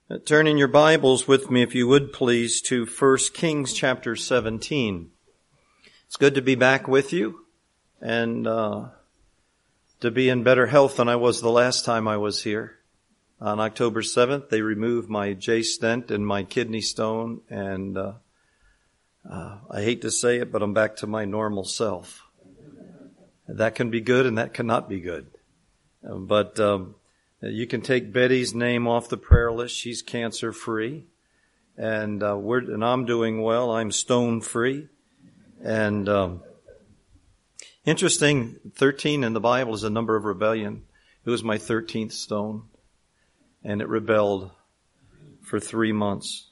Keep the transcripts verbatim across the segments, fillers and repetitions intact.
Uh, turn in your Bibles with me, if you would please, to First Kings chapter seventeen. It's good to be back with you and uh, to be in better health than I was the last time I was here. On October seventh, they removed my J stent and my kidney stone, and uh, uh, I hate to say it, but I'm back to my normal self. That can be good and that cannot be good. Uh, but um, you can take Betty's name off the prayer list. She's cancer free, and uh, we're and I'm doing well. I'm stone free, and um, interesting. Thirteen in the Bible is a number of rebellion. It was my thirteenth stone, and it rebelled for three months.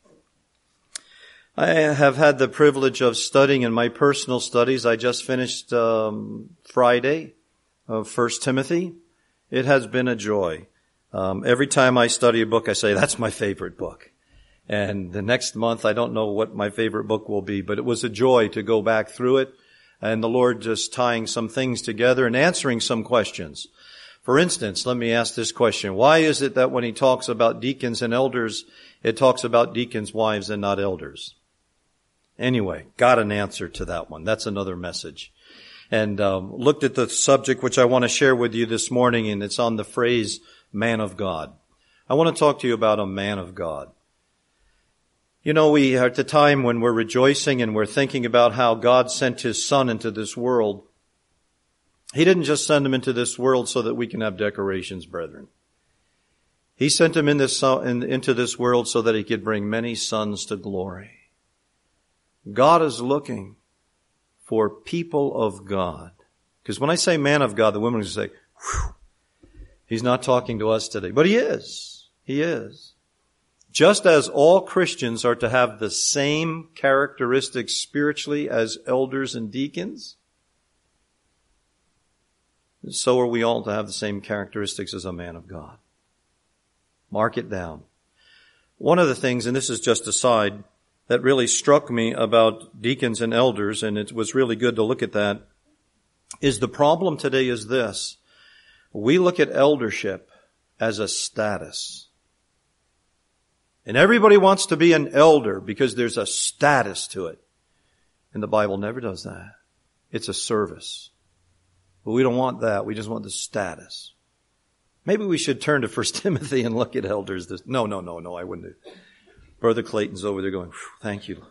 I have had the privilege of studying in my personal studies. I just finished um, Friday of First Timothy. It has been a joy. Um, every time I study a book, I say, that's my favorite book. And the next month, I don't know what my favorite book will be, but it was a joy to go back through it, and the Lord just tying some things together and answering some questions. For instance, let me ask this question. Why is it that when he talks about deacons and elders, it talks about deacons' wives and not elders? Anyway, got an answer to that one. That's another message. And um, looked at the subject which I want to share with you this morning, and it's on the phrase, man of God. I want to talk to you about a man of God. You know, we are at the time when we're rejoicing and we're thinking about how God sent His Son into this world. He didn't just send Him into this world so that we can have decorations, brethren. He sent Him in this, in, into this world so that He could bring many sons to glory. God is looking for people of God. Because when I say man of God, the women will say, whew, he's not talking to us today. But he is. He is. Just as all Christians are to have the same characteristics spiritually as elders and deacons, so are we all to have the same characteristics as a man of God. Mark it down. One of the things, and this is just aside, that really struck me about deacons and elders, and it was really good to look at that, is the problem today is this. We look at eldership as a status. And everybody wants to be an elder because there's a status to it. And the Bible never does that. It's a service. But we don't want that. We just want the status. Maybe we should turn to First Timothy and look at elders. This, no, no, no, no, I wouldn't do. Brother Clayton's over there going, thank you.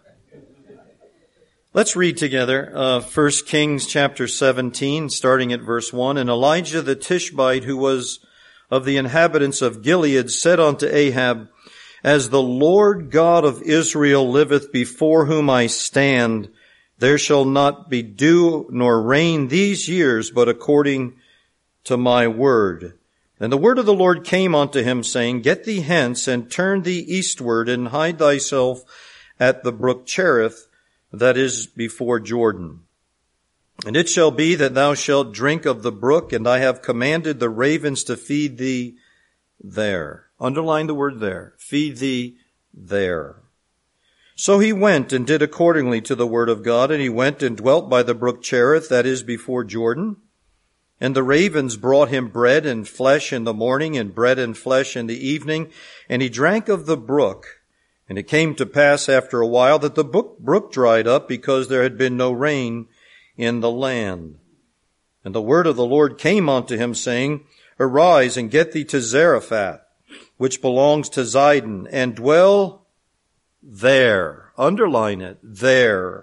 Let's read together uh, First Kings chapter seventeen, starting at verse one. And Elijah the Tishbite, who was of the inhabitants of Gilead, said unto Ahab, as the Lord God of Israel liveth, before whom I stand, there shall not be dew nor rain these years, but according to my word. And the word of the Lord came unto him, saying, get thee hence, and turn thee eastward, and hide thyself at the brook Cherith, that is before Jordan. And it shall be that thou shalt drink of the brook, and I have commanded the ravens to feed thee there. Underline the word there. Feed thee there. So he went and did accordingly to the word of God, and he went and dwelt by the brook Cherith, that is before Jordan. And the ravens brought him bread and flesh in the morning, and bread and flesh in the evening. And he drank of the brook. And it came to pass after a while that the brook dried up, because there had been no rain in the land. And the word of the Lord came unto him, saying, arise and get thee to Zarephath, which belongs to Zidon, and dwell there. Underline it, there.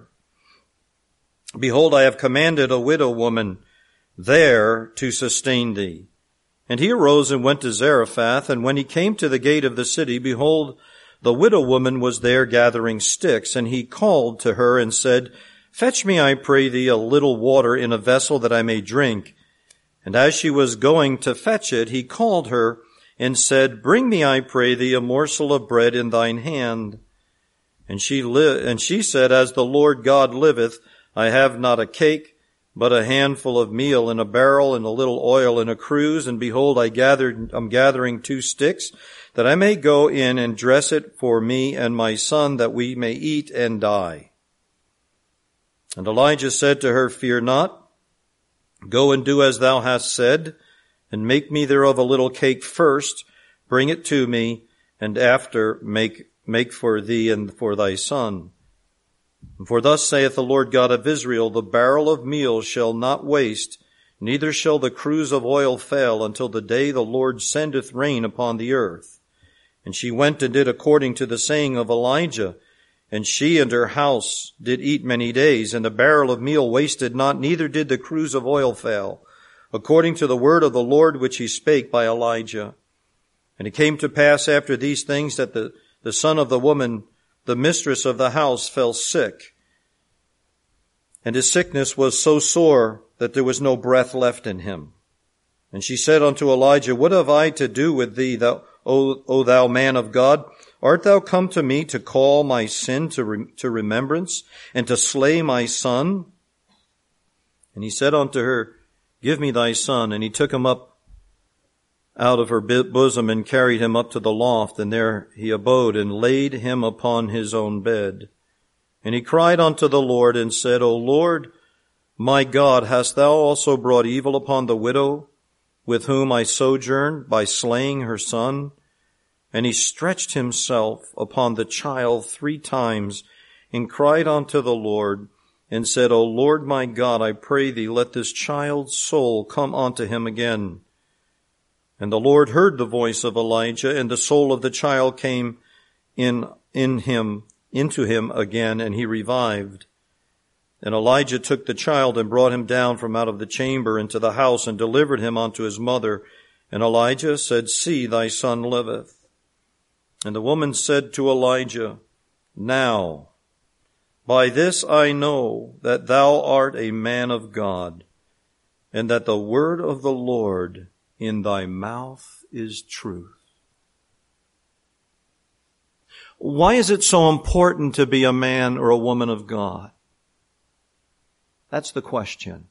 Behold, I have commanded a widow woman there to sustain thee. And he arose and went to Zarephath, and when he came to the gate of the city, behold, the widow woman was there gathering sticks, and he called to her and said, fetch me, I pray thee, a little water in a vessel that I may drink. And as she was going to fetch it, he called her and said, bring me, I pray thee, a morsel of bread in thine hand. And she li- and she said, as the Lord God liveth, I have not a cake, but a handful of meal in a barrel, and a little oil in a cruse. And behold, I gathered, I'm gathering two sticks, that I may go in and dress it for me and my son, that we may eat and die. And Elijah said to her, fear not, go and do as thou hast said, and make me thereof a little cake first, bring it to me, and after make, make for thee and for thy son. For thus saith the Lord God of Israel, the barrel of meal shall not waste, neither shall the cruse of oil fail, until the day the Lord sendeth rain upon the earth. And she went and did according to the saying of Elijah, and she and her house did eat many days, and the barrel of meal wasted not, neither did the cruse of oil fail, according to the word of the Lord which he spake by Elijah. And it came to pass after these things that the, the son of the woman, the mistress of the house, fell sick. And his sickness was so sore that there was no breath left in him. And she said unto Elijah, What have I to do with thee, thou, O, o thou man of God? Art thou come to me to call my sin to, re, to remembrance, and to slay my son? And he said unto her, Give me thy son. And he took him up out of her bosom and carried him up to the loft, and there he abode, and laid him upon his own bed. And he cried unto the Lord, and said, O Lord, my God, hast thou also brought evil upon the widow with whom I sojourn by slaying her son? And he stretched himself upon the child three times, and cried unto the Lord, and said, O Lord my God, I pray thee, let this child's soul come unto him again. And the Lord heard the voice of Elijah, and the soul of the child came in, in him, into him again, and he revived. And Elijah took the child and brought him down from out of the chamber into the house, and delivered him unto his mother. And Elijah said, See, thy son liveth. And the woman said to Elijah, Now, by this I know that thou art a man of God, and that the word of the Lord in thy mouth is truth. Why is it so important to be a man or a woman of God? That's the question.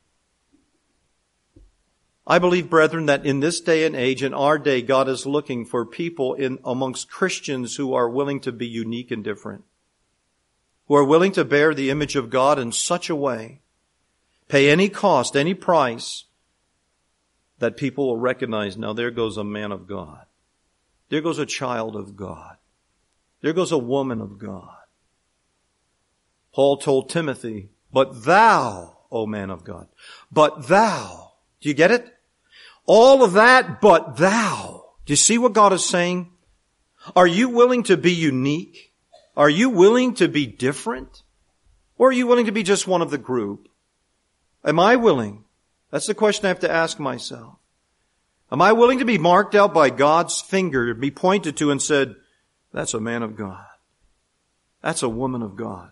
I believe, brethren, that in this day and age, in our day, God is looking for people in amongst Christians who are willing to be unique and different, who are willing to bear the image of God in such a way, pay any cost, any price, that people will recognize, now there goes a man of God. There goes a child of God. There goes a woman of God. Paul told Timothy, But thou, O man of God, but thou. Do you get it? All of that, but thou. Do you see what God is saying? Are you willing to be unique? Are you willing to be different? Or are you willing to be just one of the group? Am I willing? That's the question I have to ask myself. Am I willing to be marked out by God's finger, to be pointed to and said, that's a man of God. That's a woman of God.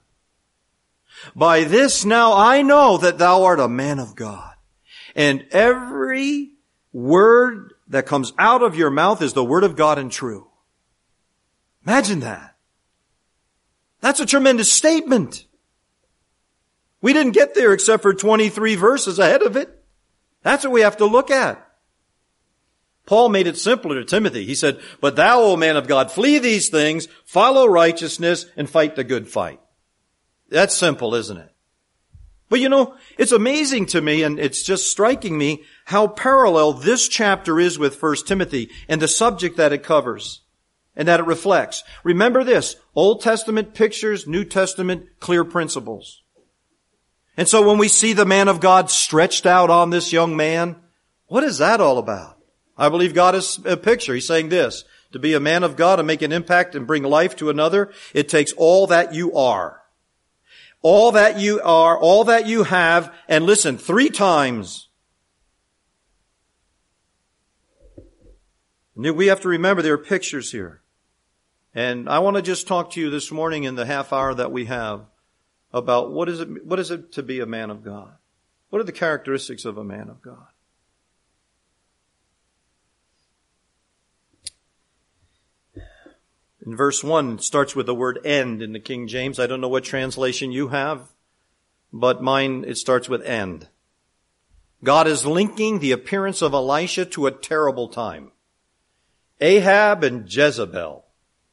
By this now I know that thou art a man of God. And every word that comes out of your mouth is the word of God and true. Imagine that. That's a tremendous statement. We didn't get there except for twenty-three verses ahead of it. That's what we have to look at. Paul made it simpler to Timothy. He said, But thou, O man of God, flee these things, follow righteousness, and fight the good fight. That's simple, isn't it? But you know, it's amazing to me, and it's just striking me, how parallel this chapter is with First Timothy and the subject that it covers and that it reflects. Remember this, Old Testament pictures, New Testament clear principles. And so when we see the man of God stretched out on this young man, what is that all about? I believe God is a picture. He's saying this, to be a man of God and make an impact and bring life to another, it takes all that you are. All that you are, all that you have, and listen, three times. We have to remember there are pictures here. And I want to just talk to you this morning in the half hour that we have about what is it, what is it to be a man of God? What are the characteristics of a man of God? In verse one, it starts with the word end in the King James. I don't know what translation you have, but mine, it starts with end. God is linking the appearance of Elisha to a terrible time. Ahab and Jezebel.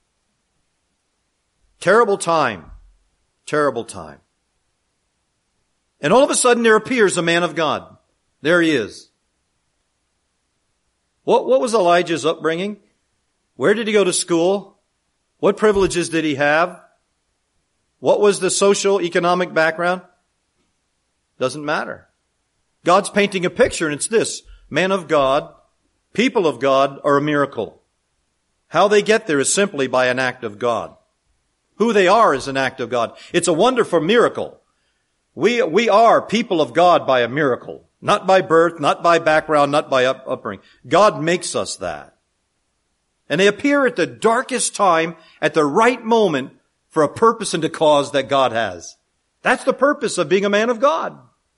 Terrible time. Terrible time. And all of a sudden there appears a man of God. There he is. What, what was Elijah's upbringing? Where did he go to school? What privileges did he have? What was the social, economic background? Doesn't matter. God's painting a picture, and it's this. Man of God, people of God are a miracle. How they get there is simply by an act of God. Who they are is an act of God. It's a wonderful miracle. We, we are people of God by a miracle. Not by birth, not by background, not by up, upbringing. God makes us that. And they appear at the darkest time, at the right moment, for a purpose and a cause that God has. That's the purpose of being a man of God.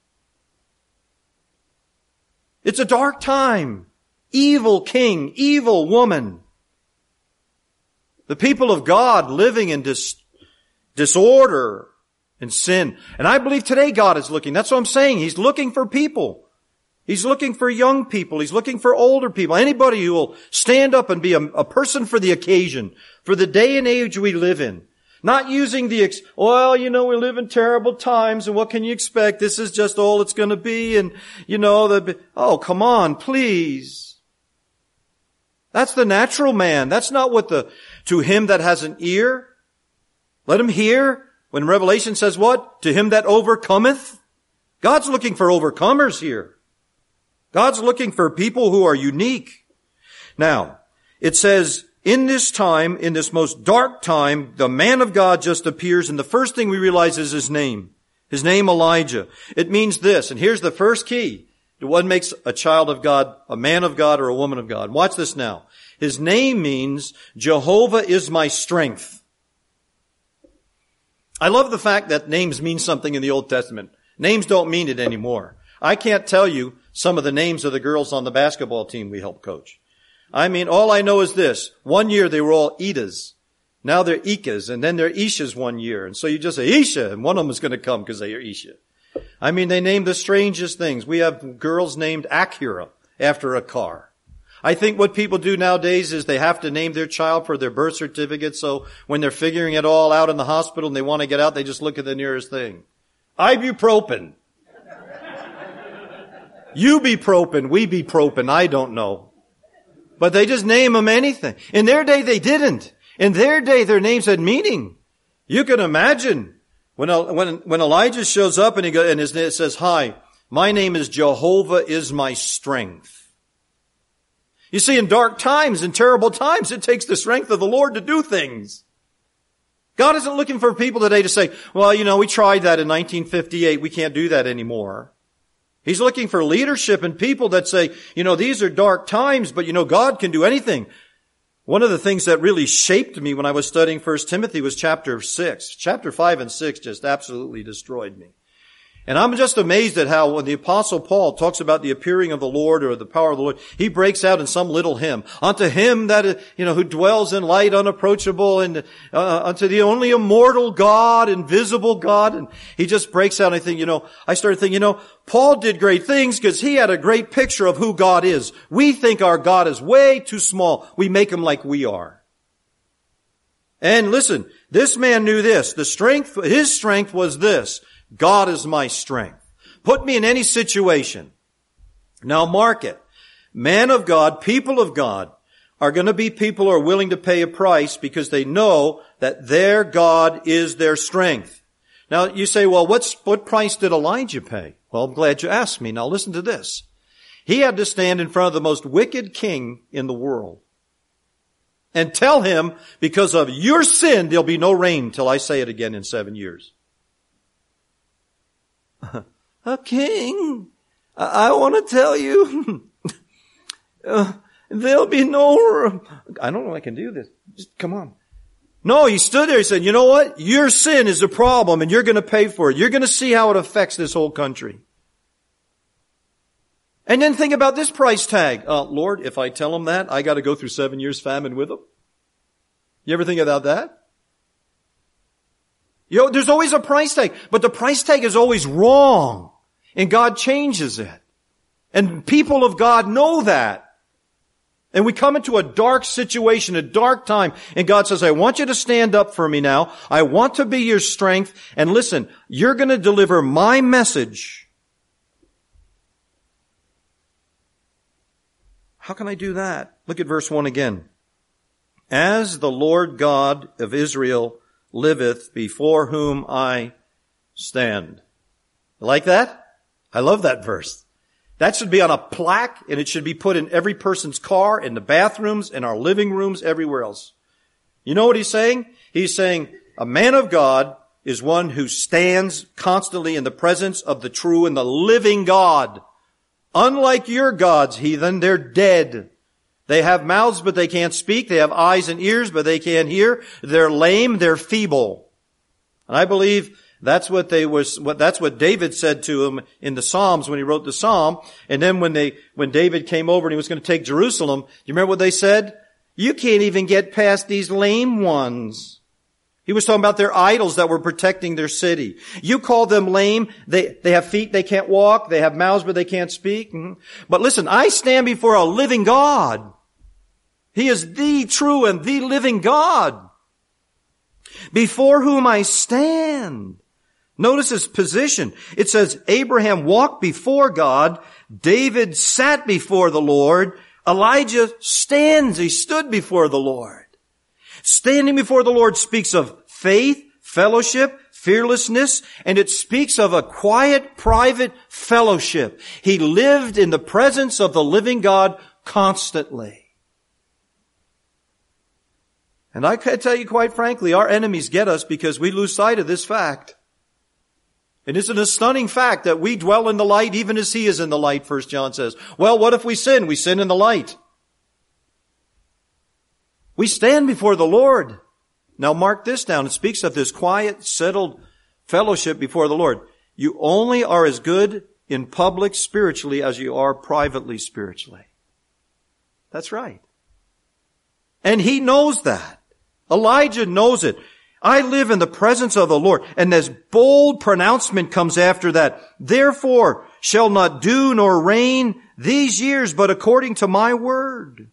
It's a dark time. Evil king, evil woman. The people of God living in dis- disorder and sin. And I believe today God is looking. That's what I'm saying. He's looking for people. He's looking for young people. He's looking for older people. Anybody who will stand up and be a, a person for the occasion, for the day and age we live in. Not using the, ex- well, you know, we live in terrible times and what can you expect? This is just all it's going to be. And, you know, the, oh, come on, please. That's the natural man. That's not what the, to him that has an ear, let him hear. When Revelation says what? To him that overcometh. God's looking for overcomers here. God's looking for people who are unique. Now, it says, in this time, in this most dark time, the man of God just appears, and the first thing we realize is his name. His name, Elijah. It means this, and here's the first key to what makes a child of God, a man of God, or a woman of God. Watch this now. His name means, Jehovah is my strength. I love the fact that names mean something in the Old Testament. Names don't mean it anymore. I can't tell you some of the names of the girls on the basketball team we help coach. I mean, all I know is this. One year they were all Idas. Now they're Ikas, and then they're Ishas one year. And so you just say Isha, and one of them is going to come because they are Isha. I mean, they name the strangest things. We have girls named Acura after a car. I think what people do nowadays is they have to name their child for their birth certificate, so when they're figuring it all out in the hospital and they want to get out, they just look at the nearest thing. Ibuprofen. You be propin, we be propin, I don't know. But they just name them anything. In their day, they didn't. In their day, their names had meaning. You can imagine when when when Elijah shows up and he goes, and his name says, "Hi, my name is Jehovah is my strength." You see, in dark times, in terrible times, it takes the strength of the Lord to do things. God isn't looking for people today to say, "Well, you know, we tried that in nineteen fifty-eight. We can't do that anymore." He's looking for leadership and people that say, you know, these are dark times, but you know, God can do anything. One of the things that really shaped me when I was studying First Timothy was chapter six. Chapter five and six just absolutely destroyed me. And I'm just amazed at how when the Apostle Paul talks about the appearing of the Lord or the power of the Lord, he breaks out in some little hymn. Unto him that, you know, who dwells in light unapproachable, and uh, unto the only immortal God, invisible God. And he just breaks out, and I think, you know, I started thinking, you know, Paul did great things because he had a great picture of who God is. We think our God is way too small. We make him like we are. And listen, this man knew this. The strength, his strength was this. God is my strength. Put me in any situation. Now mark it. Man of God, people of God, are going to be people who are willing to pay a price because they know that their God is their strength. Now you say, well, what's, what price did Elijah pay? Well, I'm glad you asked me. Now listen to this. He had to stand in front of the most wicked king in the world and tell him, because of your sin, there'll be no rain till I say it again in seven years. A king, I, I want to tell you, uh, there'll be no, I don't know if I can do this. Just come on. No, he stood there. He said, you know what? Your sin is a problem and you're going to pay for it. You're going to see how it affects this whole country. And then think about this price tag. Uh, Lord, if I tell him that, I got to go through seven years famine with him. You ever think about that? You know, there's always a price tag, but the price tag is always wrong, and God changes it. And people of God know that. And we come into a dark situation, a dark time, and God says, I want you to stand up for me now. I want to be your strength. And listen, you're going to deliver my message. How can I do that? Look at verse one again. As the Lord God of Israel liveth, before whom I stand. You like that? I love that verse. That should be on a plaque, and it should be put in every person's car, in the bathrooms, in our living rooms, everywhere else. You know what he's saying? He's saying a man of God is one who stands constantly in the presence of the true and the living God. Unlike your gods, heathen, they're dead. They have mouths, but they can't speak. They have eyes and ears, but they can't hear. They're lame. They're feeble. And I believe that's what they was, what, that's what David said to him in the Psalms when he wrote the Psalm. And then when they, when David came over and he was going to take Jerusalem, do you remember what they said? You can't even get past these lame ones. He was talking about their idols that were protecting their city. You call them lame. They, they have feet, they can't walk. They have mouths, but they can't speak. Mm-hmm. But listen, I stand before a living God. He is the true and the living God, before whom I stand. Notice his position. It says Abraham walked before God. David sat before the Lord. Elijah stands. He stood before the Lord. Standing before the Lord speaks of faith, fellowship, fearlessness, and it speaks of a quiet, private fellowship. He lived in the presence of the living God constantly. And I can tell you quite frankly, our enemies get us because we lose sight of this fact. It is a stunning fact that we dwell in the light even as He is in the light, First John says. Well, what if we sin? We sin in the light. We stand before the Lord. Now mark this down. It speaks of this quiet, settled fellowship before the Lord. You only are as good in public spiritually as you are privately spiritually. That's right. And he knows that. Elijah knows it. I live in the presence of the Lord. And this bold pronouncement comes after that. Therefore shall not dew nor rain these years, but according to my word.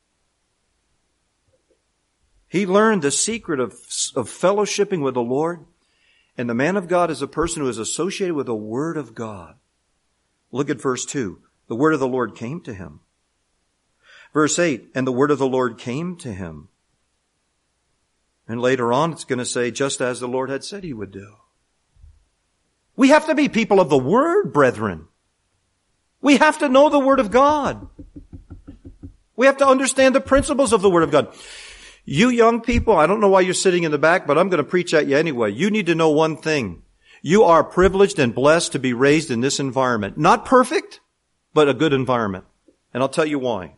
He learned the secret of, of fellowshipping with the Lord. And the man of God is a person who is associated with the Word of God. Look at verse two. The word of the Lord came to him. Verse eight, and the word of the Lord came to him. And later on it's going to say, just as the Lord had said He would do. We have to be people of the Word, brethren. We have to know the Word of God. We have to understand the principles of the Word of God. You young people, I don't know why you're sitting in the back, but I'm going to preach at you anyway. You need to know one thing. You are privileged and blessed to be raised in this environment. Not perfect, but a good environment. And I'll tell you why.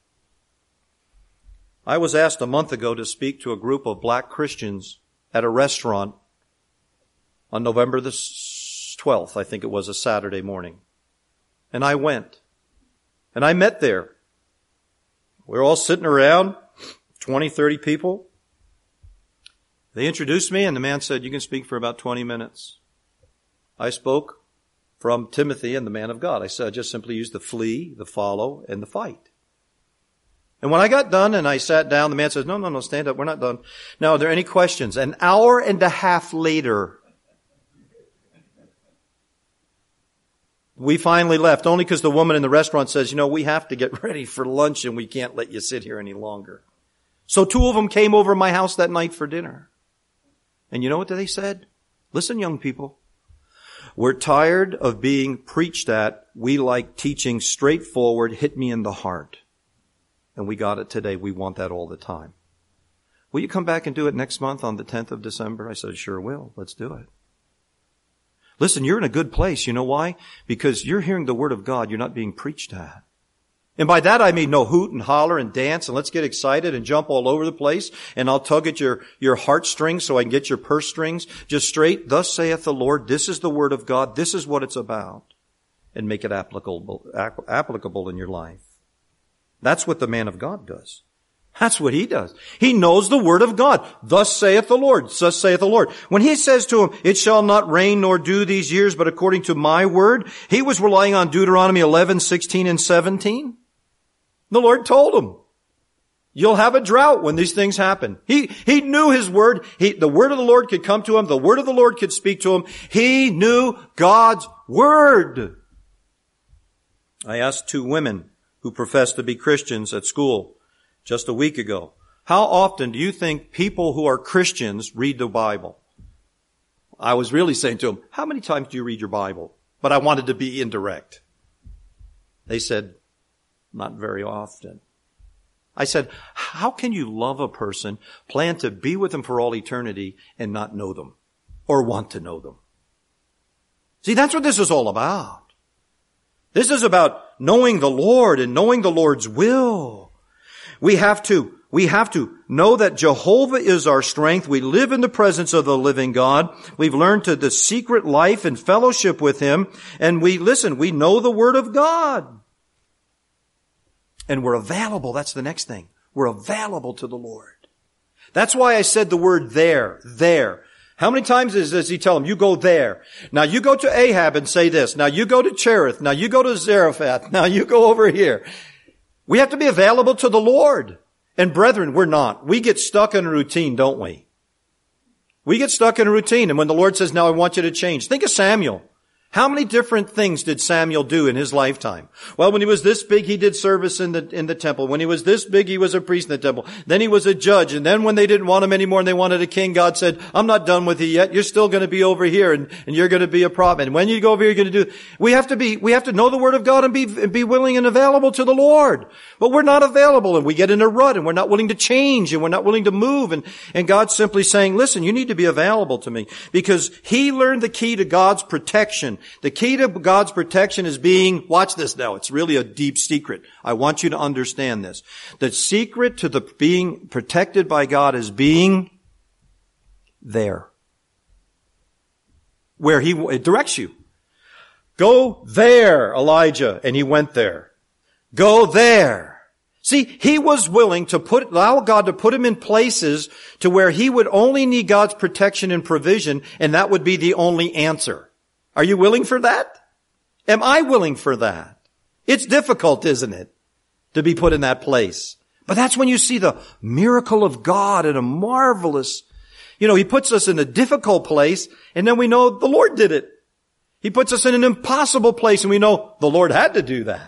I was asked a month ago to speak to a group of black Christians at a restaurant on November the twelfth. I think it was a Saturday morning. And I went. And I met there. We were all sitting around. twenty, thirty people. They introduced me and the man said, you can speak for about twenty minutes. I spoke from Timothy and the man of God. I said, I just simply used the flee, the follow, and the fight. And when I got done and I sat down, the man says, no, no, no, stand up. We're not done. Now, are there any questions? An hour and a half later, we finally left, only because the woman in the restaurant says, you know, we have to get ready for lunch and we can't let you sit here any longer. So two of them came over to my house that night for dinner. And you know what they said? Listen, young people, we're tired of being preached at. We like teaching straightforward, hit me in the heart. And we got it today. We want that all the time. Will you come back and do it next month on the tenth of December? I said, sure will. Let's do it. Listen, you're in a good place. You know why? Because you're hearing the Word of God. You're not being preached at. And by that I mean no hoot and holler and dance and let's get excited and jump all over the place and I'll tug at your, your heartstrings so I can get your purse strings. Just straight, thus saith the Lord, this is the Word of God, this is what it's about. And make it applicable, applicable in your life. That's what the man of God does. That's what he does. He knows the Word of God. Thus saith the Lord. Thus saith the Lord. When he says to him, it shall not rain nor dew these years, but according to my word, he was relying on Deuteronomy eleven, sixteen, and seventeen. The Lord told him, you'll have a drought when these things happen. He, he knew his word. He, the word of the Lord could come to him. The word of the Lord could speak to him. He knew God's word. I asked two women who professed to be Christians at school just a week ago. How often do you think people who are Christians read the Bible? I was really saying to them, how many times do you read your Bible? But I wanted to be indirect. They said, not very often. I said, how can you love a person, plan to be with them for all eternity, and not know them or want to know them? See, that's what this is all about. This is about knowing the Lord and knowing the Lord's will. We have to, we have to know that Jehovah is our strength. We live in the presence of the living God. We've learned to the secret life and fellowship with Him. And we, listen, we know the Word of God. And we're available. That's the next thing. We're available to the Lord. That's why I said the word there, there. How many times does he tell him, you go there? Now you go to Ahab and say this. Now you go to Cherith. Now you go to Zarephath. Now you go over here. We have to be available to the Lord. And brethren, we're not. We get stuck in a routine, don't we? We get stuck in a routine. And when the Lord says, now I want you to change. Think of Samuel. How many different things did Samuel do in his lifetime? Well, when he was this big, he did service in the, in the temple. When he was this big, he was a priest in the temple. Then he was a judge. And then when they didn't want him anymore and they wanted a king, God said, I'm not done with you yet. You're still going to be over here and, and you're going to be a prophet. And when you go over here, you're going to do, we have to be, we have to know the Word of God and be, and be willing and available to the Lord. But we're not available and we get in a rut and we're not willing to change and we're not willing to move. And, and God's simply saying, listen, you need to be available to me, because He learned the key to God's protection. The key to God's protection is being, watch this now, it's really a deep secret. I want you to understand this. The secret to the being protected by God is being there. Where He it directs you. Go there, Elijah, and he went there. Go there. See, he was willing to put, allow God to put him in places to where he would only need God's protection and provision, and that would be the only answer. Are you willing for that? Am I willing for that? It's difficult, isn't it, to be put in that place? But that's when you see the miracle of God and a marvelous, you know, He puts us in a difficult place and then we know the Lord did it. He puts us in an impossible place and we know the Lord had to do that.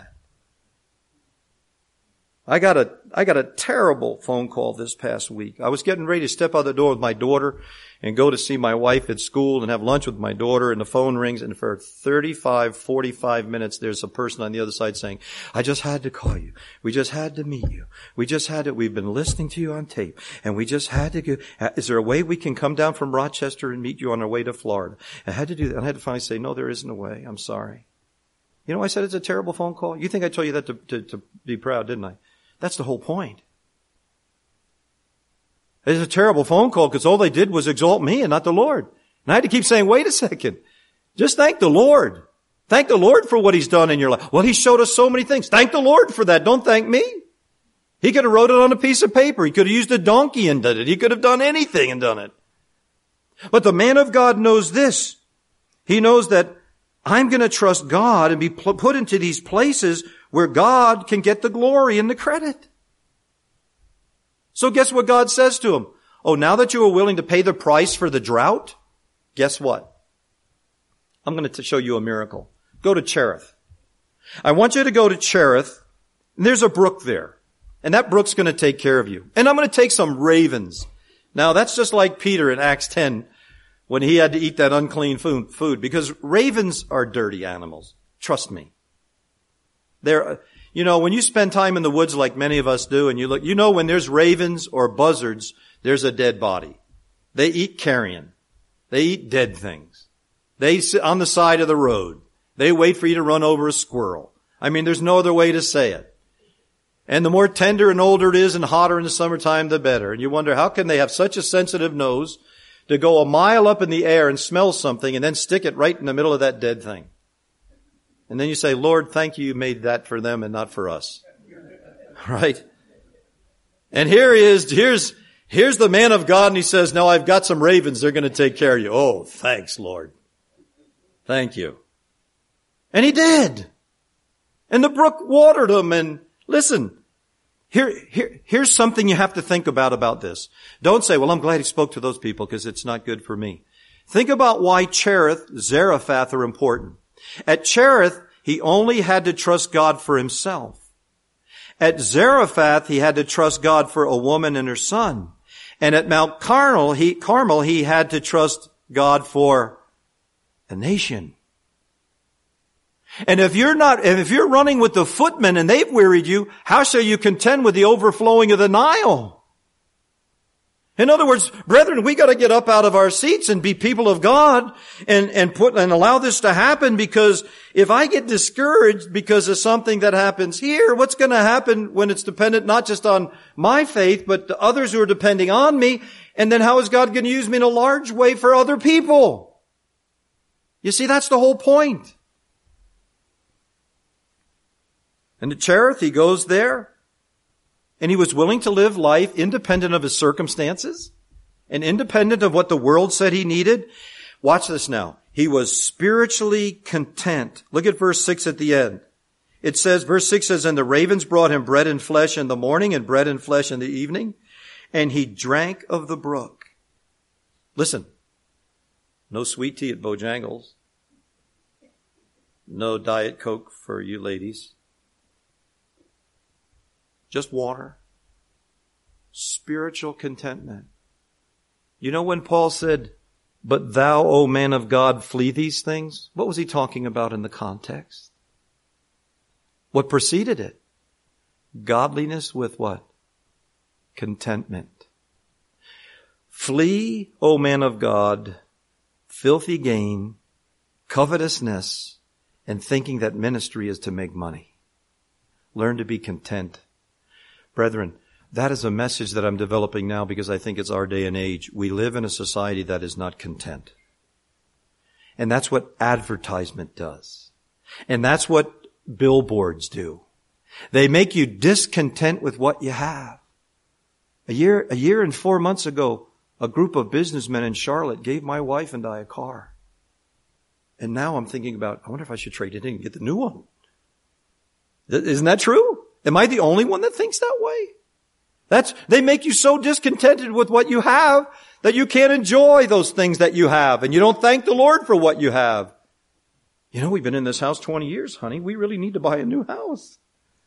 I got a, I got a terrible phone call this past week. I was getting ready to step out the door with my daughter and go to see my wife at school and have lunch with my daughter, and the phone rings, and for thirty-five, forty-five minutes there's a person on the other side saying, I just had to call you. We just had to meet you. We just had to, we've been listening to you on tape, and we just had to go, is there a way we can come down from Rochester and meet you on our way to Florida? I had to do that. I had to finally say, no, there isn't a way. I'm sorry. You know, I said it's a terrible phone call. You think I told you that to, to, to be proud, didn't I? That's the whole point. It's a terrible phone call because all they did was exalt me and not the Lord. And I had to keep saying, wait a second. Just thank the Lord. Thank the Lord for what He's done in your life. Well, He showed us so many things. Thank the Lord for that. Don't thank me. He could have wrote it on a piece of paper. He could have used a donkey and done it. He could have done anything and done it. But the man of God knows this. He knows that I'm going to trust God and be put into these places where God can get the glory and the credit. So guess what God says to him? Oh, now that you are willing to pay the price for the drought, guess what? I'm going to show you a miracle. Go to Cherith. I want you to go to Cherith. And there's a brook there. And that brook's going to take care of you. And I'm going to take some ravens. Now that's just like Peter in Acts ten when he had to eat that unclean food, because ravens are dirty animals. Trust me. They're, you know, when you spend time in the woods like many of us do and you look, you know, when there's ravens or buzzards, there's a dead body. They eat carrion. They eat dead things. They sit on the side of the road. They wait for you to run over a squirrel. I mean, there's no other way to say it. And the more tender and older it is and hotter in the summertime, the better. And you wonder, how can they have such a sensitive nose to go a mile up in the air and smell something and then stick it right in the middle of that dead thing? And then you say, Lord, thank you, you made that for them and not for us. Right? And here he is, here's, here's the man of God, and he says, no, I've got some ravens, they're going to take care of you. Oh, thanks, Lord. Thank you. And he did. And the brook watered him, and listen, here, here, here's something you have to think about about this. Don't say, well, I'm glad he spoke to those people because it's not good for me. Think about why Cherith, Zarephath are important. At Cherith, he only had to trust God for himself. At Zarephath, he had to trust God for a woman and her son. And at Mount Carmel, he, Carmel, he had to trust God for a nation. And if you're not, if you're running with the footmen and they've wearied you, how shall you contend with the overflowing of the Nile? In other words, brethren, we got to get up out of our seats and be people of God and, and put, and allow this to happen, because if I get discouraged because of something that happens here, what's going to happen when it's dependent not just on my faith, but the others who are depending on me? And then how is God going to use me in a large way for other people? You see, that's the whole point. And at Cherith, he goes there. And he was willing to live life independent of his circumstances and independent of what the world said he needed. Watch this now. He was spiritually content. Look at verse six at the end. It says, verse six says, and the ravens brought him bread and flesh in the morning and bread and flesh in the evening, and he drank of the brook. Listen, no sweet tea at Bojangles. No Diet Coke for you ladies. Just water. Spiritual contentment. You know when Paul said, but thou, O man of God, flee these things? What was he talking about in the context? What preceded it? Godliness with what? Contentment. Flee, O man of God, filthy gain, covetousness, and thinking that ministry is to make money. Learn to be content. Brethren, that is a message that I'm developing now because I think it's our day and age. We live in a society that is not content. And that's what advertisement does. And that's what billboards do. They make you discontent with what you have. A year, a year and four months ago, a group of businessmen in Charlotte gave my wife and I a car. And now I'm thinking about, I wonder if I should trade it in and get the new one. Isn't that true? Am I the only one that thinks that way? That's, they make you so discontented with what you have that you can't enjoy those things that you have, and you don't thank the Lord for what you have. You know, we've been in this house twenty years, honey. We really need to buy a new house.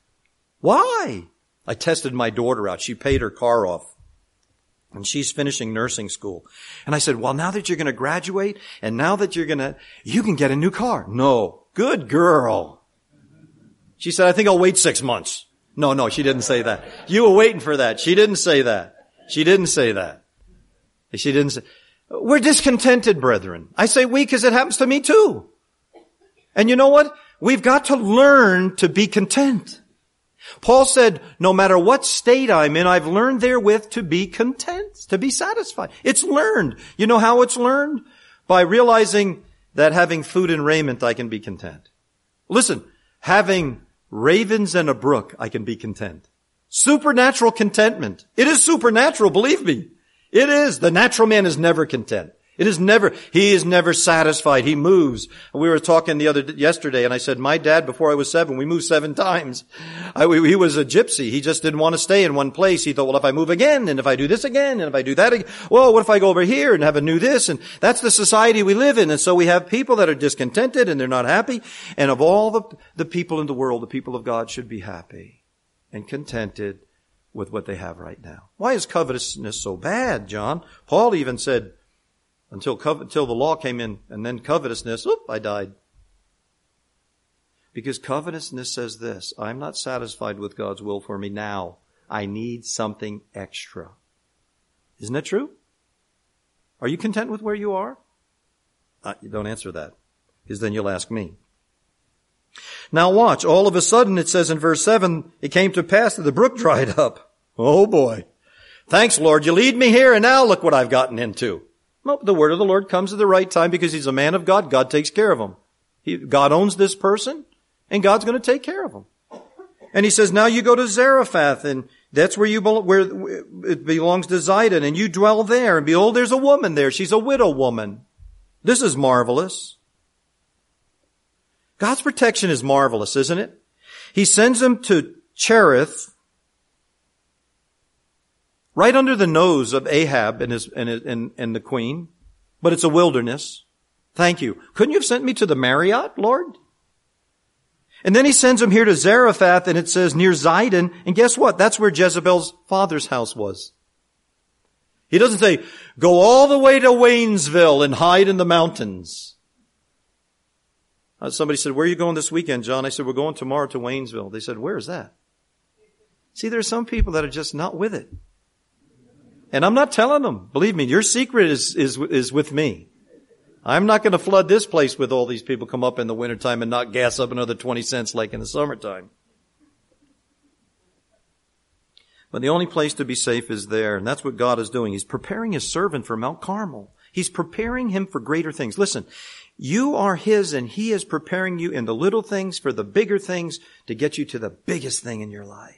Why? I tested my daughter out. She paid her car off. And she's finishing nursing school. And I said, well, now that you're going to graduate, and now that you're going to, you can get a new car. No. Good girl. She said, I think I'll wait six months. No, no, she didn't say that. You were waiting for that. She didn't say that. She didn't say that. She didn't say, we're discontented, brethren. I say we because it happens to me too. And you know what? We've got to learn to be content. Paul said, no matter what state I'm in, I've learned therewith to be content, to be satisfied. It's learned. You know how it's learned? By realizing that having food and raiment, I can be content. Listen, having ravens and a brook, I can be content. Supernatural contentment. It is supernatural, believe me. It is. The natural man is never content. It is never, he is never satisfied. He moves. We were talking the other, yesterday, and I said, my dad, before I was seven, we moved seven times. I, he was a gypsy. He just didn't want to stay in one place. He thought, well, if I move again, and if I do this again, and if I do that again, well, what if I go over here and have a new this? And that's the society we live in. And so we have people that are discontented and they're not happy. And of all the, the people in the world, the people of God should be happy and contented with what they have right now. Why is covetousness so bad, John? Paul even said, Until, until the law came in, and then covetousness, oop, I died. Because covetousness says this, I'm not satisfied with God's will for me now. I need something extra. Isn't that true? Are you content with where you are? Uh, you don't answer that, because then you'll ask me. Now watch, all of a sudden it says in verse seven, it came to pass that the brook dried up. Oh boy. Thanks, Lord, you lead me here, and now look what I've gotten into. Well, the word of the Lord comes at the right time because he's a man of God. God takes care of him. He, God owns this person, and God's going to take care of him. And he says, now you go to Zarephath, and that's where you where it belongs to Zidon, and you dwell there. And behold, there's a woman there. She's a widow woman. This is marvelous. God's protection is marvelous, isn't it? He sends him to Cherith, right under the nose of Ahab and his, and, and, and the queen. But it's a wilderness. Thank you. Couldn't you have sent me to the Marriott, Lord? And then he sends him here to Zarephath, and it says near Zidon. And guess what? That's where Jezebel's father's house was. He doesn't say, go all the way to Waynesville and hide in the mountains. Uh, somebody said, where are you going this weekend, John? I said, we're going tomorrow to Waynesville. They said, where is that? See, there's some people that are just not with it. And I'm not telling them. Believe me, your secret is, is, is with me. I'm not going to flood this place with all these people come up in the wintertime and not gas up another twenty cents like in the summertime. But the only place to be safe is there, and that's what God is doing. He's preparing His servant for Mount Carmel. He's preparing him for greater things. Listen, you are His, and He is preparing you in the little things for the bigger things to get you to the biggest thing in your life.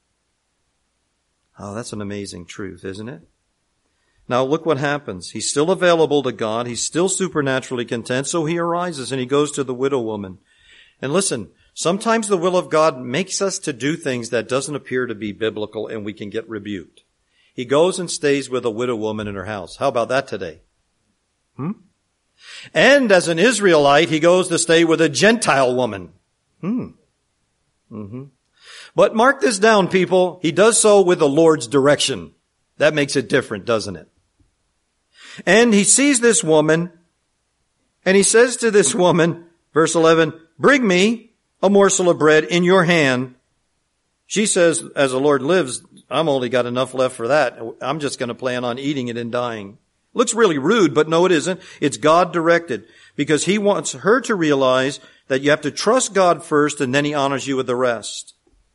Oh, that's an amazing truth, isn't it? Now look what happens. He's still available to God. He's still supernaturally content. So he arises and he goes to the widow woman. And listen, sometimes the will of God makes us to do things that doesn't appear to be biblical and we can get rebuked. He goes and stays with a widow woman in her house. How about that today? Hmm? And as an Israelite, he goes to stay with a Gentile woman. Hmm. Mm-hmm. But mark this down, people. He does so with the Lord's direction. That makes it different, doesn't it? And he sees this woman, and he says to this woman, verse eleven, bring me a morsel of bread in your hand. She says, as the Lord lives, I'm only got enough left for that. I'm just going to plan on eating it and dying. Looks really rude, but no, it isn't. It's God directed, because He wants her to realize that you have to trust God first, and then He honors you with the rest.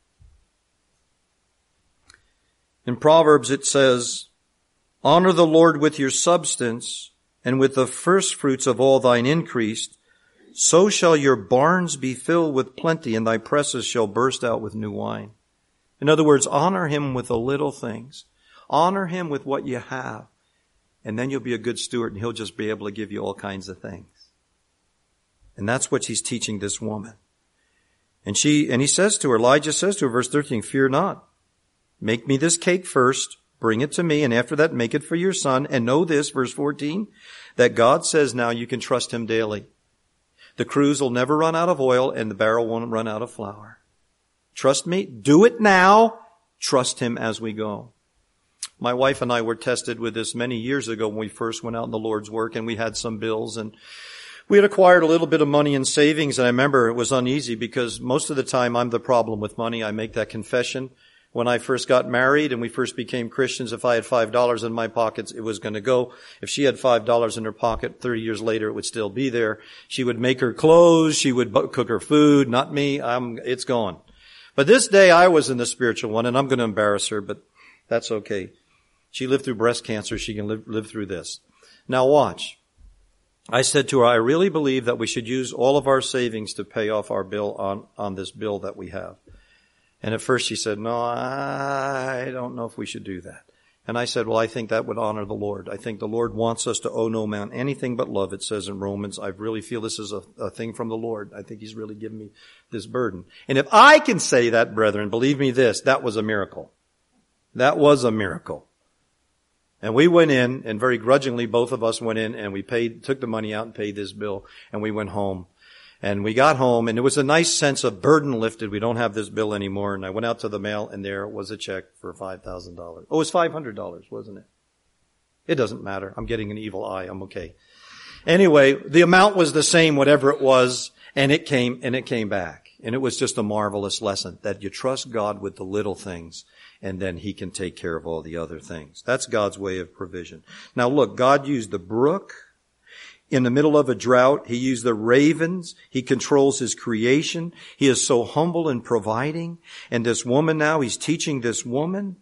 In Proverbs it says, honor the Lord with your substance and with the first fruits of all thine increase. So shall your barns be filled with plenty and thy presses shall burst out with new wine. In other words, honor Him with the little things. Honor Him with what you have. And then you'll be a good steward and He'll just be able to give you all kinds of things. And that's what He's teaching this woman. And she, and he says to her, Elijah says to her, verse thirteen, fear not. Make me this cake first, bring it to me, and after that make it for your son. And know this, verse fourteen, that God says now you can trust Him daily. The cruse will never run out of oil and the barrel won't run out of flour. Trust me. Do it now. Trust Him as we go. My wife and I were tested with this many years ago when we first went out in the Lord's work, and we had some bills, and we had acquired a little bit of money in savings. And I remember it was uneasy because most of the time I'm the problem with money. I make that confession. When I first got married and we first became Christians, if I had five dollars in my pockets, it was going to go. If she had five dollars in her pocket, thirty years later, it would still be there. She would make her clothes. She would cook her food. Not me. I'm, it's gone. But this day I was in the spiritual one, and I'm going to embarrass her, but that's okay. She lived through breast cancer. She can live, live through this. Now watch. I said to her, I really believe that we should use all of our savings to pay off our bill on, on this bill that we have. And at first she said, no, I don't know if we should do that. And I said, well, I think that would honor the Lord. I think the Lord wants us to owe no man anything but love, it says in Romans. I really feel this is a, a thing from the Lord. I think He's really given me this burden. And if I can say that, brethren, believe me this, that was a miracle. That was a miracle. And we went in, and very grudgingly, both of us went in, and we paid, took the money out and paid this bill, and we went home. And we got home, and it was a nice sense of burden lifted. We don't have this bill anymore. And I went out to the mail, and there was a check for five thousand dollars. Oh, it was five hundred dollars, wasn't it? It doesn't matter. I'm getting an evil eye. I'm okay. Anyway, the amount was the same, whatever it was, and it came, and it came back. And it was just a marvelous lesson that you trust God with the little things, and then He can take care of all the other things. That's God's way of provision. Now look, God used the brook. In the middle of a drought, He used the ravens. He controls His creation. He is so humble in providing. And this woman now, He's teaching this woman.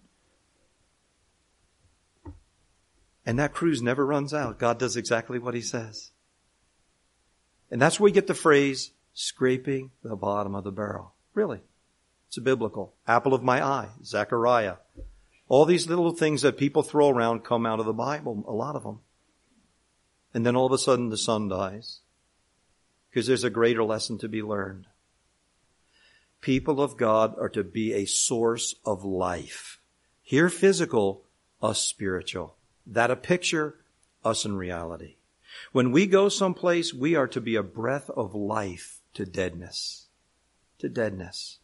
And that cruse never runs out. God does exactly what He says. And that's where we get the phrase, scraping the bottom of the barrel. Really. It's a biblical. Apple of my eye, Zechariah. All these little things that people throw around come out of the Bible, a lot of them. And then all of a sudden the sun dies. Because there's a greater lesson to be learned. People of God are to be a source of life. Here physical, us spiritual. That a picture, us in reality. When we go someplace, we are to be a breath of life to deadness. to deadness.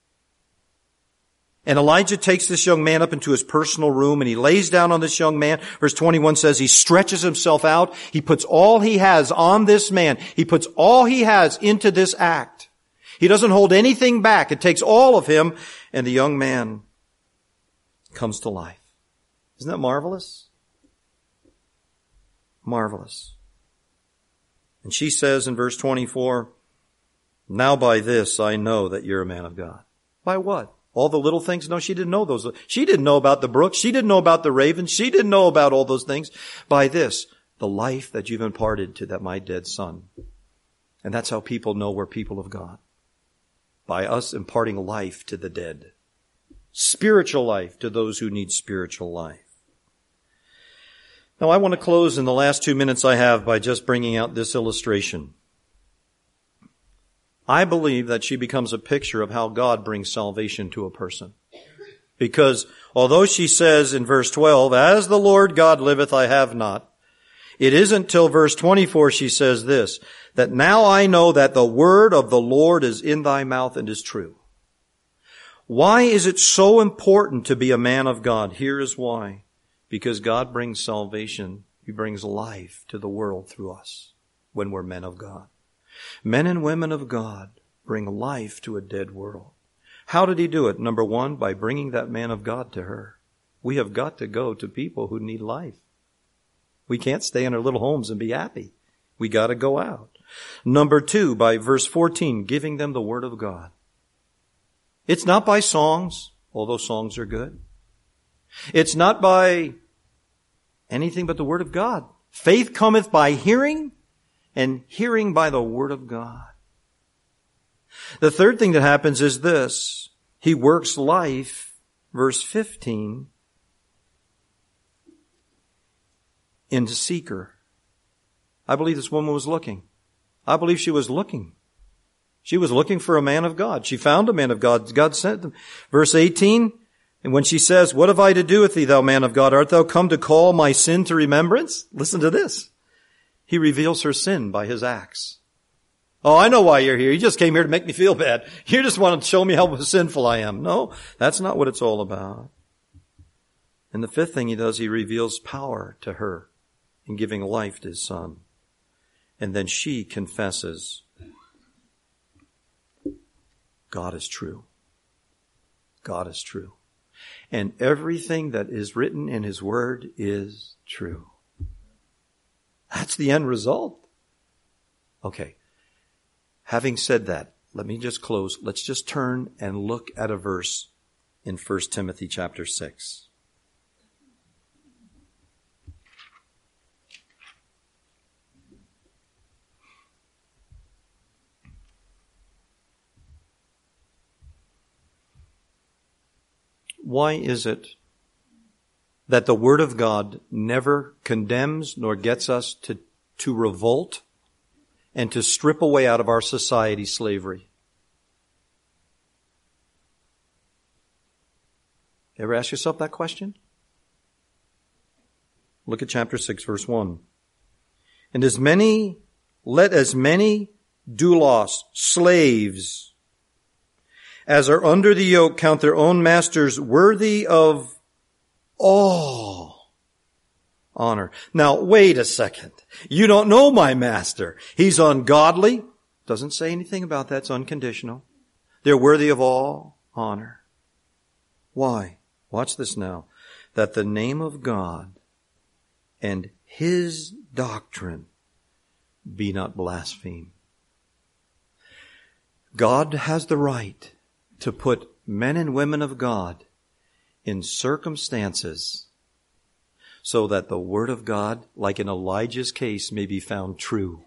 And Elijah takes this young man up into his personal room and he lays down on this young man. Verse twenty-one says he stretches himself out. He puts all he has on this man. He puts all he has into this act. He doesn't hold anything back. It takes all of him, and the young man comes to life. Isn't that marvelous? Marvelous. And she says in verse twenty-four, now by this I know that you're a man of God. By what? All the little things? No, she didn't know those. She didn't know about the brook. She didn't know about the ravens. She didn't know about all those things. By this, the life that you've imparted to that my dead son. And that's how people know we're people of God. By us imparting life to the dead. Spiritual life to those who need spiritual life. Now I want to close in the last two minutes I have by just bringing out this illustration. I believe that she becomes a picture of how God brings salvation to a person. Because although she says in verse twelve, as the Lord God liveth, I have not, it isn't till verse twenty-four she says this, that now I know that the word of the Lord is in thy mouth and is true. Why is it so important to be a man of God? Here is why. Because God brings salvation. He brings life to the world through us when we're men of God. Men and women of God bring life to a dead world. How did he do it? Number one, by bringing that man of God to her. We have got to go to people who need life. We can't stay in our little homes and be happy. We got to go out. Number two, by verse fourteen, giving them the word of God. It's not by songs, although songs are good. It's not by anything but the word of God. Faith cometh by hearing, and hearing by the word of God. The third thing that happens is this. He works life, verse fifteen, into seeker. I believe this woman was looking. I believe she was looking. She was looking for a man of God. She found a man of God. God sent them. Verse eighteen, and when she says, what have I to do with thee, thou man of God? Art thou come to call my sin to remembrance? Listen to this. He reveals her sin by his acts. Oh, I know why you're here. You just came here to make me feel bad. You just want to show me how sinful I am. No, that's not what it's all about. And the fifth thing he does, he reveals power to her in giving life to his son. And then she confesses, God is true. God is true. And everything that is written in his word is true. That's the end result. Okay. Having said that, let me just close. Let's just turn and look at a verse in First Timothy chapter six. Why is it that the Word of God never condemns nor gets us to, to revolt and to strip away out of our society slavery? Ever ask yourself that question? Look at chapter six, verse one. And as many, let as many doulos, slaves, as are under the yoke, count their own masters worthy of all honor. Now, wait a second. You don't know my master. He's ungodly. Doesn't say anything about that. It's unconditional. They're worthy of all honor. Why? Watch this now. That the name of God and his doctrine be not blasphemed. God has the right to put men and women of God in circumstances so that the word of God, like in Elijah's case, may be found true.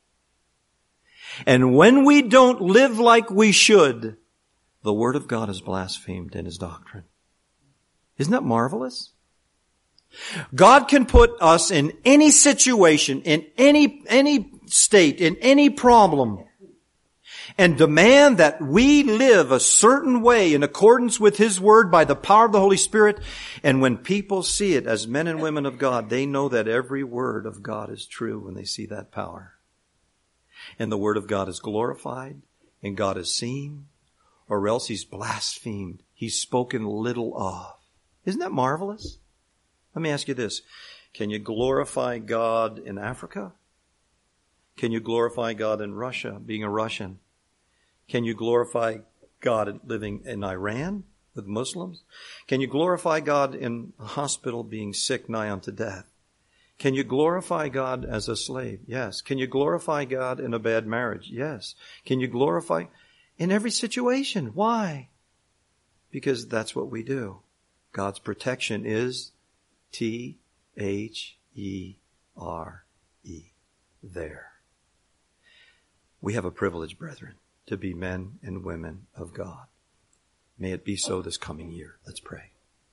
And when we don't live like we should, the word of God is blasphemed in his doctrine. Isn't that marvelous? God can put us in any situation, in any, any state, in any problem, and demand that we live a certain way in accordance with his word by the power of the Holy Spirit. And when people see it as men and women of God, they know that every word of God is true when they see that power. And the word of God is glorified, and God is seen, or else he's blasphemed. He's spoken little of. Isn't that marvelous? Let me ask you this. Can you glorify God in Africa? Can you glorify God in Russia, being a Russian? Can you glorify God living in Iran with Muslims? Can you glorify God in a hospital being sick nigh unto death? Can you glorify God as a slave? Yes. Can you glorify God in a bad marriage? Yes. Can you glorify in every situation? Why? Because that's what we do. God's protection is T H E R E. There. We have a privilege, brethren, to be men and women of God. May it be so this coming year. Let's pray.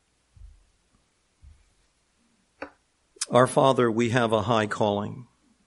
Our Father, we have a high calling.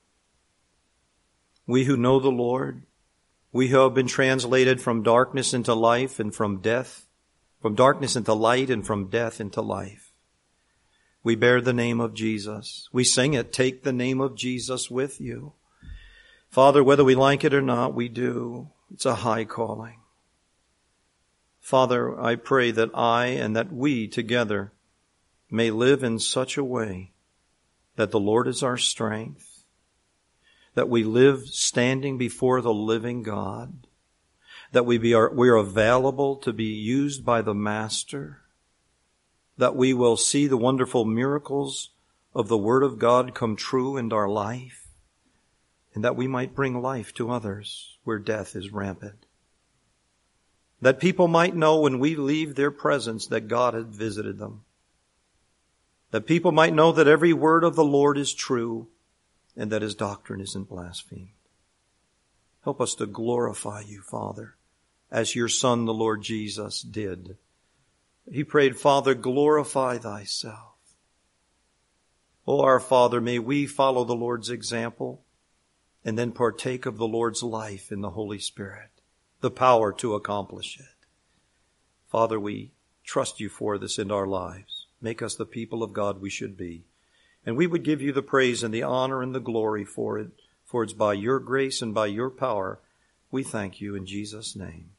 We who know the Lord, we who have been translated from darkness into life and from death, from darkness into light and from death into life. We bear the name of Jesus. We sing it, take the name of Jesus with you. Father, whether we like it or not, we do. It's a high calling. Father, I pray that I and that we together may live in such a way that the Lord is our strength, that we live standing before the living God, that we be are, we are available to be used by the Master, that we will see the wonderful miracles of the Word of God come true in our life, and that we might bring life to others where death is rampant. That people might know when we leave their presence that God had visited them. That people might know that every word of the Lord is true and that His doctrine isn't blasphemed. Help us to glorify You, Father, as Your Son, the Lord Jesus, did. He prayed, Father, glorify Thyself. Oh, our Father, may we follow the Lord's example and then partake of the Lord's life in the Holy Spirit, the power to accomplish it. Father, we trust You for this in our lives. Make us the people of God we should be. And we would give You the praise and the honor and the glory for it, for it's by Your grace and by Your power we thank You in Jesus' name.